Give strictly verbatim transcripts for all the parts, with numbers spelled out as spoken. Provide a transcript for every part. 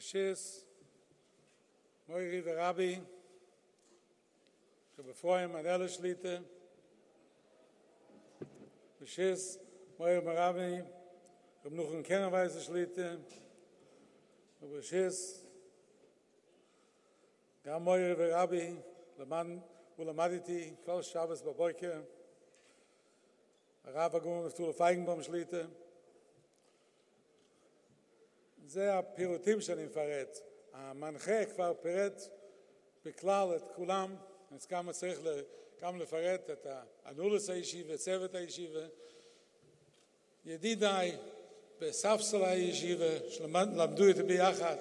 Beschiss, Moiri Rabbi, שבפרוים מנהל שליטה, Beschiss, Moiri Rabbi, ובנוחן קנרווייס שליטה, ובשיס, גם מויר ורבי, למד, הוא למד איתי כל שבס בבוקר, הרב הגאון נפתול פייגנבום שליטה. זה הפירוטים שאני מפרט. המנחה כבר פירט בכלל את כולם, אז כמה צריך גם לפרט את הנולס הישיבה, צוות הישיבה. ידידיי, בספסל הישיבה, שלמדו איתי ביחד.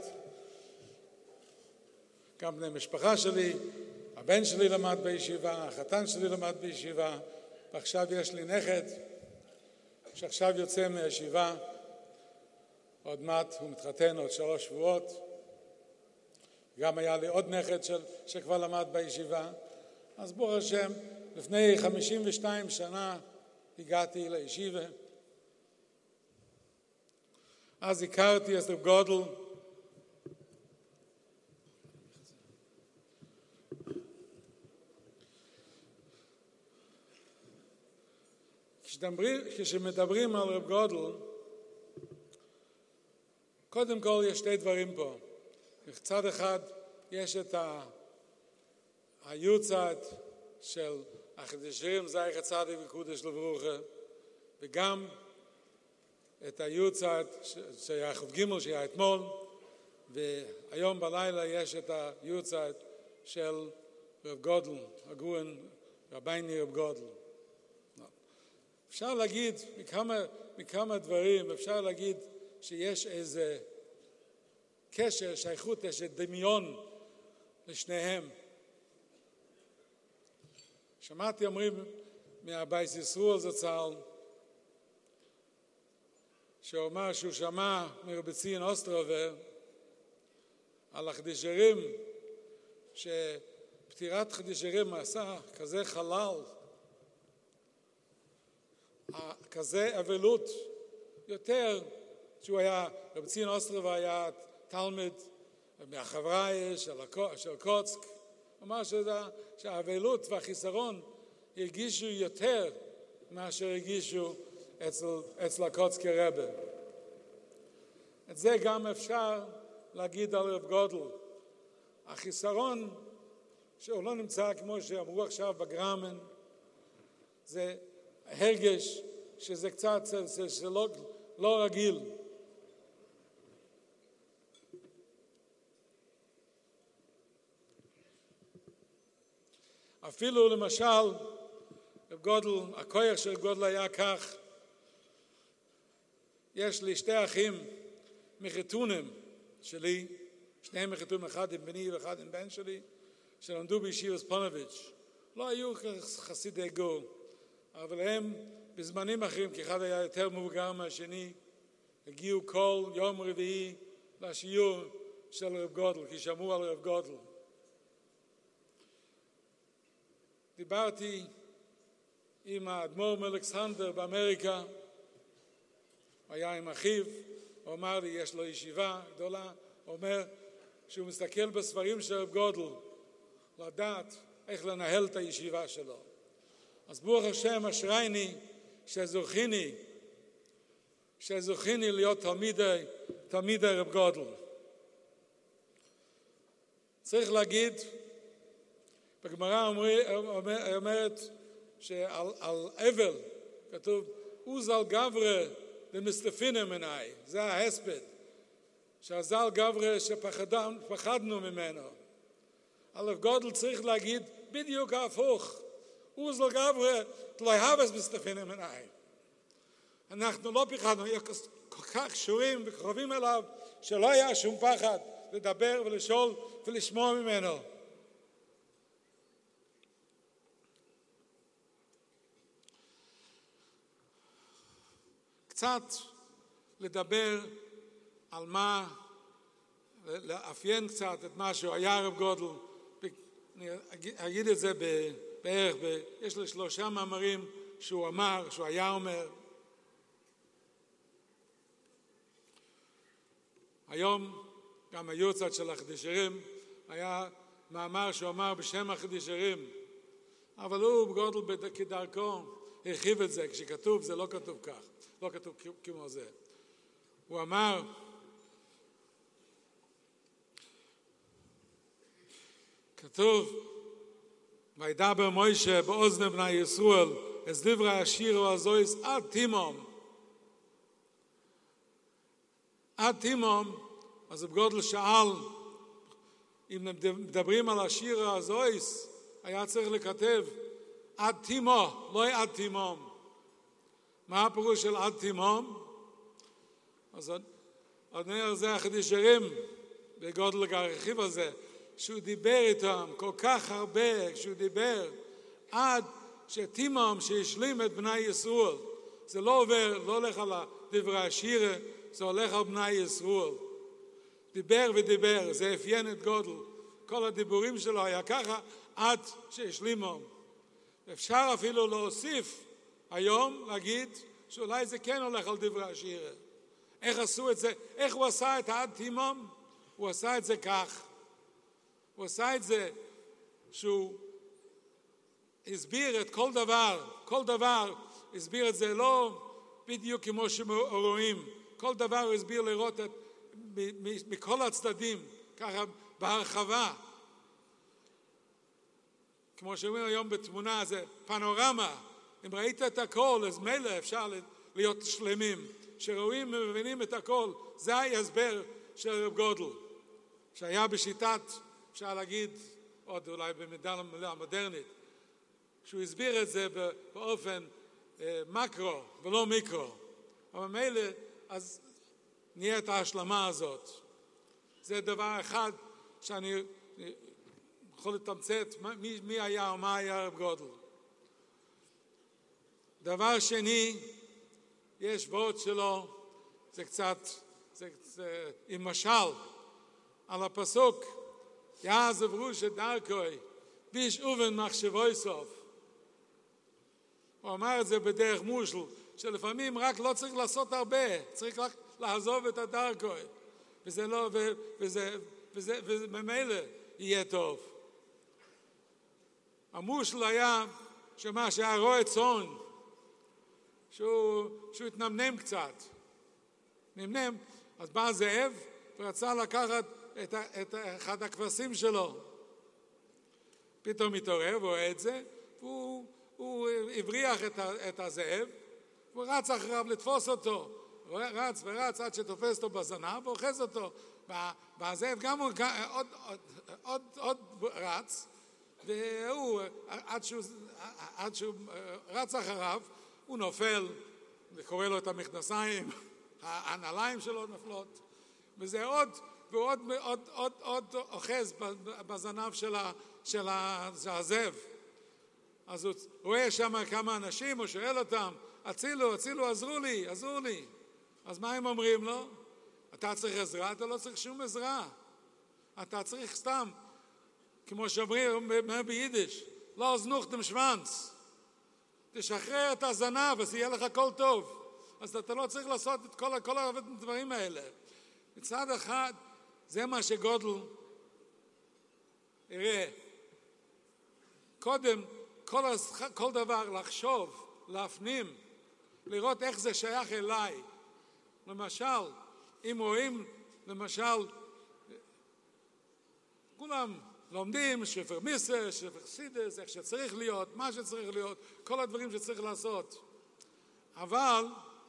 גם בני משפחה שלי, הבן שלי למד בישיבה, החתן שלי למד בישיבה, ועכשיו יש לי נכד, שעכשיו יוצא מהישיבה, עוד מעט הוא מתחתן עוד שלוש שבועות. גם היה לי עוד נכד של, שכבר למד בישיבה. אז ברוך השם, לפני חמישים ושתיים שנה הגעתי לישיבה. אז הכרתי את רב גודל, כשמדברים על רב גודל, קודם כל יש שתי דברים פה. מצד אחד יש את היוצאת של החדשים, זייך הצדיק וקודש לברוכה, וגם את היוצאת שהיה חוב גימל שהיה אתמול, והיום בלילה יש את היוצאת של רב גודל, הגאון רבייני רב גודל. אפשר להגיד מכמה, מכמה דברים, אפשר להגיד שיש איזה קשר, שייכות, איזה דמיון לשניהם. שמעתי אומרים מהבייס ישרול זצ"ל, שהוא אמר שהוא שמע מרבי ציון אוסטרובר על החדישרים, שפטירת חדישרים עשה כזה חלל, כזה אבלות, יותר שהוא היה, רבי ציון אוסטרובר היה תלמיד מהחבריה של, של קוצק, אמר שהאבלות והחיסרון הרגישו יותר מאשר הרגישו אצל, אצל הקוצקי רבי. את זה גם אפשר להגיד על רב גודל. החיסרון שהוא לא נמצא כמו שאמרו עכשיו בגרמן, זה הרגש שזה קצת, זה, זה לא, לא רגיל. אפילו למשל, רב גודל, הכוח של גודל היה כך, יש לי שתי אחים מחתונים שלי, שניהם מחתונים, אחד עם בני ואחד עם בן שלי, שלמדו בישיבת פונוביץ'. לא היו חסידי גור, אבל הם בזמנים אחרים, כי אחד היה יותר מבוגר מהשני, הגיעו כל יום רביעי לשיעור של רב גודל, כי שמעו על רב גודל. דיברתי עם האדמו"ר מאלכסנדר באמריקה, הוא היה עם אחיו, הוא אמר לי, יש לו ישיבה גדולה, הוא אומר שהוא מסתכל בספרים של רב גודל, לדעת איך לנהל את הישיבה שלו. אז ברוך השם אשרייני שזוכיני, שזוכיני להיות תלמידי, תלמידי רב גודל. צריך להגיד, בגמרא אומרת שעל על אבל כתוב, אוזל גברה למסתפינם מנהי, זה ההספד, שהזל גברה שפחדנו ממנו. על רב גודל צריך להגיד בדיוק ההפוך, אוזל גברה לא יהבס מסתפינם מנהי. אנחנו לא פחדנו, כל כך קשורים וקרובים אליו, שלא היה שום פחד לדבר ולשאול ולשמוע ממנו. קצת לדבר על מה, לאפיין קצת את מה שהוא היה רב גודל. אני אגיד את זה בערך, יש לי שלושה מאמרים שהוא אמר, שהוא היה אומר. היום גם היוצאת של החידושרים, היה מאמר שהוא אמר בשם החידושרים, אבל הוא בגודל כדרכו הרחיב את זה, כשכתוב זה לא כתוב כך, לא כתוב כמו זה. הוא אמר, כתוב, וידבר מוישה באוזני בני ישראל, את דברי השיר והזויס עד תימום. עד תימום, אז בגודל שאל, אם מדברים על השיר והזויס, היה צריך לכתב עד תימו, לא עד תימום. מה הפירוש של עד תימום? אז אומר זה החידושרים, בגודל הרכיב הזה, שהוא דיבר איתם כל כך הרבה, כשהוא דיבר עד שתימום שהשלים את בני ישראל. זה לא עובר, לא הולך על דברי השיר, זה הולך על בני ישראל. דיבר ודיבר, זה אפיין את גודל. כל הדיבורים שלו היה ככה עד שהשלימום. אפשר אפילו להוסיף היום, להגיד שאולי זה כן הולך על דברי השיר. איך עשו את זה? איך הוא עשה את עד תימום? הוא עשה את זה כך. הוא עשה את זה שהוא הסביר את כל דבר, כל דבר הסביר את זה לא בדיוק כמו שרואים, כל דבר הוא הסביר לראות את, מכל הצדדים, ככה בהרחבה. כמו שאומרים היום בתמונה, זה פנורמה, אם ראית את הכל, אז מילא אפשר להיות שלמים, שרואים ומבינים את הכל, זה ההסבר של רב גודל, שהיה בשיטת, אפשר להגיד, עוד אולי במידה המודרנית, שהוא הסביר את זה באופן אה, מקרו ולא מיקרו. אבל מילא, אז נהיה את ההשלמה הזאת. זה דבר אחד שאני יכול לתמצת מי, מי היה או מה היה רב גודל. דבר שני, יש ועוד שלו, זה קצת, זה, זה עם משל, על הפסוק, יעזב רוש את דרכוי, ביש אובן מחשבוי סוף. הוא אמר את זה בדרך מושל, שלפעמים רק לא צריך לעשות הרבה, צריך רק לעזוב את הדרכוי, וזה לא, וזה, וזה, וזה, וזה ממילא יהיה טוב. המושל היה, שמה, שהיה רועה צאן, שהוא, שהוא התנמנם קצת. נמנם, אז בא זאב ורצה לקחת את, את אחד הכבשים שלו. פתאום מתעורר ורואה את זה, והוא הוא הבריח את, את הזאב, והוא רץ אחריו לתפוס אותו. הוא רץ ורץ עד שתופס אותו בזנב ואוחז אותו. והזאב גם הוא עוד, עוד, עוד, עוד רץ, והוא, עד שהוא, עד שהוא רץ אחריו, הוא נופל, וקורא לו את המכנסיים, הנעליים שלו נפלות, וזה עוד, ועוד עוד, עוד, עוד אוחז בזנב של, ה, של הזאב. אז הוא רואה שם כמה אנשים, הוא שואל אותם, הצילו, הצילו, עזרו לי, עזרו לי. אז מה הם אומרים לו? אתה צריך עזרה? אתה לא צריך שום עזרה. אתה צריך סתם, כמו שאומרים ביידיש, לא זנוך דם שוונץ. תשחרר את הזנב, אז יהיה לך הכל טוב. אז אתה לא צריך לעשות את כל, כל הדברים האלה. מצד אחד, זה מה שגודל יראה. קודם, כל, כל דבר לחשוב, להפנים, לראות איך זה שייך אליי. למשל, אם רואים, למשל, כולם לומדים שפר מיסר, שפר סידס, איך שצריך להיות, מה שצריך להיות, כל הדברים שצריך לעשות. אבל,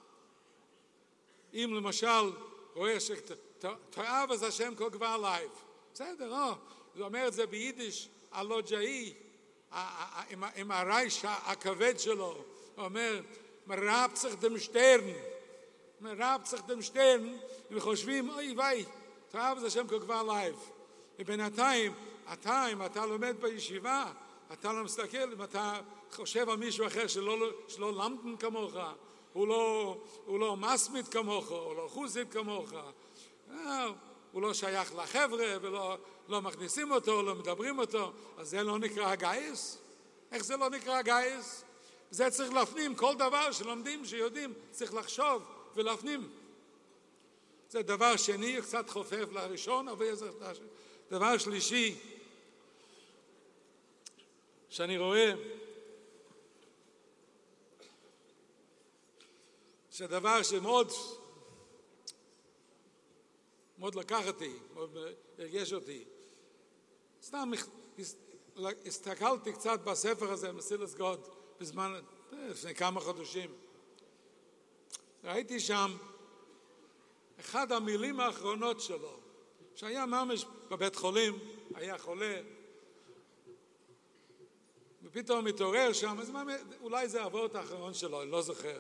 אם למשל רואה שתאהב אז השם כל כבר לייב, בסדר, לא? הוא אומר את זה ביידיש, הלא ג'אי, עם הרייש הכבד שלו, הוא אומר, מרב צריך דם שטרן, מרב צריך דם שטרן, וחושבים, אוי ואי, תאהב אז השם כל כבר לייב. ובינתיים, אתה, אם אתה לומד בישיבה, אתה לא מסתכל, אם אתה חושב על מישהו אחר שלא, שלא למדן כמוך, הוא לא, הוא לא מסמית כמוך, הוא לא חוסית כמוך, הוא לא שייך לחבר'ה ולא לא מכניסים אותו, לא מדברים אותו, אז זה לא נקרא גייס? איך זה לא נקרא גייס? זה צריך להפנים, כל דבר שלומדים, שיודעים, צריך לחשוב ולהפנים. זה דבר שני, קצת חופף לראשון, אבל זה דבר שלישי, שאני רואה, שדבר שמאוד מאוד לקח אותי, מאוד הרגש אותי. סתם הסתכלתי קצת בספר הזה, מסילס גוד, בזמן, לפני כמה חודשים. ראיתי שם אחד המילים האחרונות שלו, שהיה ממש בבית חולים, היה חולה, ופתאום מתעורר שם, אז אולי זה העבוד האחרון שלו, אני לא זוכר.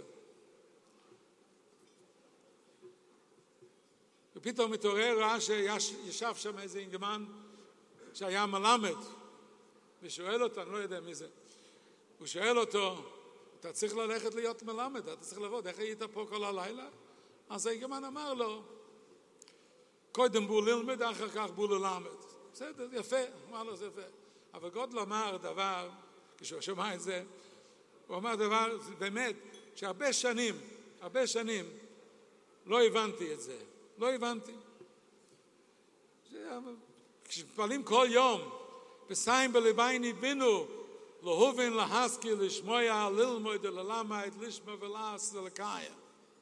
ופתאום מתעורר, ראה שישב שם איזה אינגמן שהיה מלמד, ושואל אותו, אני לא יודע מי זה, הוא שואל אותו, אתה צריך ללכת להיות מלמד, אתה צריך לעבוד, איך היית פה כל הלילה? אז האינגמן אמר לו, קודם בוא ללמד, אחר כך בוא ללמד. בסדר, יפה, אמר לו זה יפה. אבל גודל אמר דבר, כשהוא שמע את זה, הוא אמר דבר, באמת, שהרבה שנים, הרבה שנים, לא הבנתי את זה. לא הבנתי. כשמתפעלים כל יום, וסיים בלבייני בינו, להובין, להשכיל, לשמוע, ללמוד, ללמד, לשמוע ולעש, ולקיים.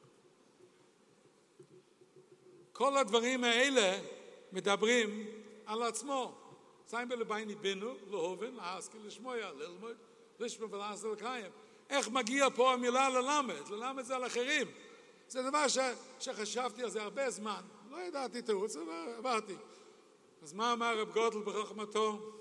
כל הדברים האלה מדברים על עצמו. סיים בלבייני בינו, להובין, להשכיל, לשמוע, ללמוד, לשמוע ולעש, ולקיים. איך מגיע פה המילה ללמד? ללמד זה על אחרים. זה דבר ש... שחשבתי על זה הרבה זמן. לא ידעתי תירוץ, אבל עברתי. אז מה אמר רב גודל בחוכמתו?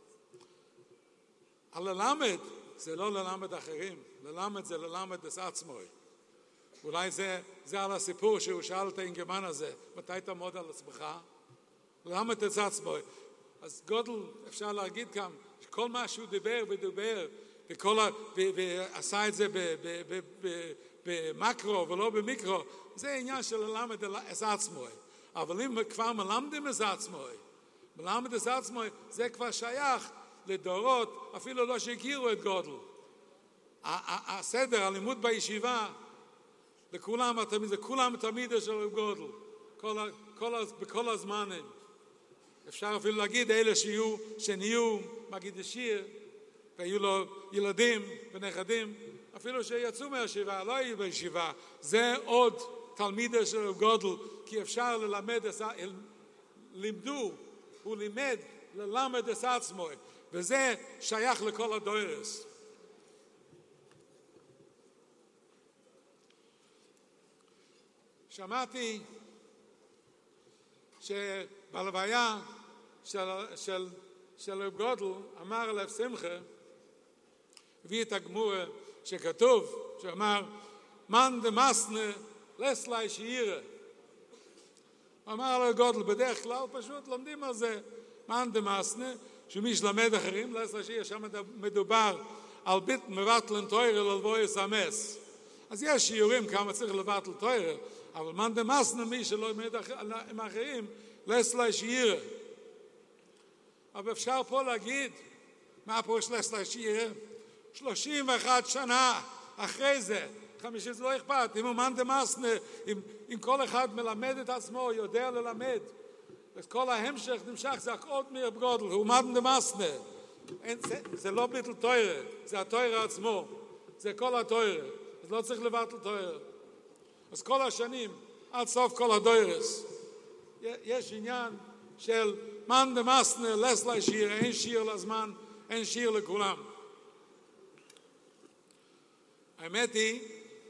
הללמד זה לא ללמד אחרים. ללמד זה ללמד את עצמוי. אולי זה, זה על הסיפור שהוא שאל את האינגמן הזה. מתי תעמוד על עצמך? ללמד את עצמוי. אז גודל, אפשר להגיד כאן, שכל מה שהוא דיבר ודיבר, וכל ה... ו... ועשה את זה ב... ב... ב... ב... במקרו ולא במיקרו, זה עניין של ללמד את עצמוי. אבל אם כבר מלמדים את עצמוי, מלמד את עצמוי, זה כבר שייך לדורות, אפילו לא שהכירו את גודל. הסדר, הלימוד בישיבה, לכולם, זה כולם תמיד של גודל, כל, כל, בכל הזמנים. אפשר אפילו להגיד, אלה שיהיו, שנהיו מגיד השיר, והיו לו ילדים ונכדים, אפילו שיצאו מהישיבה, לא היו בישיבה, זה עוד תלמידה של גודל, כי אפשר ללמד, לימדו, הוא לימד ללמד את עצמו, וזה שייך לכל הדורס. שמעתי שבלוויה של, של, של רב גודל אמר לב שמחה, הביא את הגמורה שכתוב, שאמר, מן דמסנה לסלי שירה. אמר לו גודל, בדרך כלל פשוט לומדים על זה, מן דמסנה, שמי שלמד אחרים, לסלי שירה, שם מדובר על בית מבטלן תוירה ללבוי סמס. אז יש שיעורים כמה צריך לבטל תוירה, אבל מן דמסנה, מי שלא לומד עם אחרים, לסלי שירה. אבל אפשר פה להגיד, מה פה יש לסלי שירה? שלושים ואחת שנה אחרי זה, חמישים זה לא אכפת, אם הוא מן דמסנה, אם, אם כל אחד מלמד את עצמו, יודע ללמד, אז כל ההמשך נמשך, זה עוד מרב גודל, הוא מן דמסנה. זה, זה לא ביטל תוירה, זה התוירה עצמו, זה כל התוירה, אז לא צריך לבטל תוירה. אז כל השנים, עד סוף כל הדוירס, יש עניין של מן דמסנה, לסלי שיר, אין שיר לזמן, אין שיר לכולם. האמת היא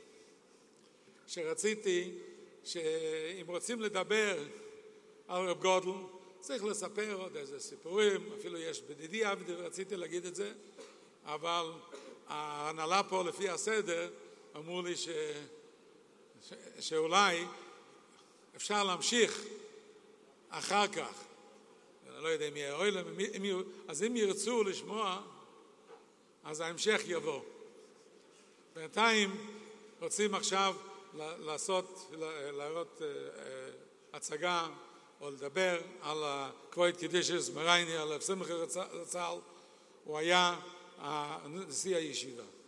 שרציתי שאם רוצים לדבר על רב גודל, צריך לספר עוד איזה סיפורים, אפילו יש בדידי עבדי ורציתי להגיד את זה, אבל ההנהלה פה לפי הסדר אמרו לי ש... ש... שאולי אפשר להמשיך אחר כך. אני לא יודע אם יהיה אוהל, אז אם ירצו לשמוע, אז ההמשך יבוא. בינתיים רוצים עכשיו לעשות, להראות הצגה או לדבר על כבוד קדישס מרייני, על שמחה רצ"ל, הוא היה נשיא הישיבה.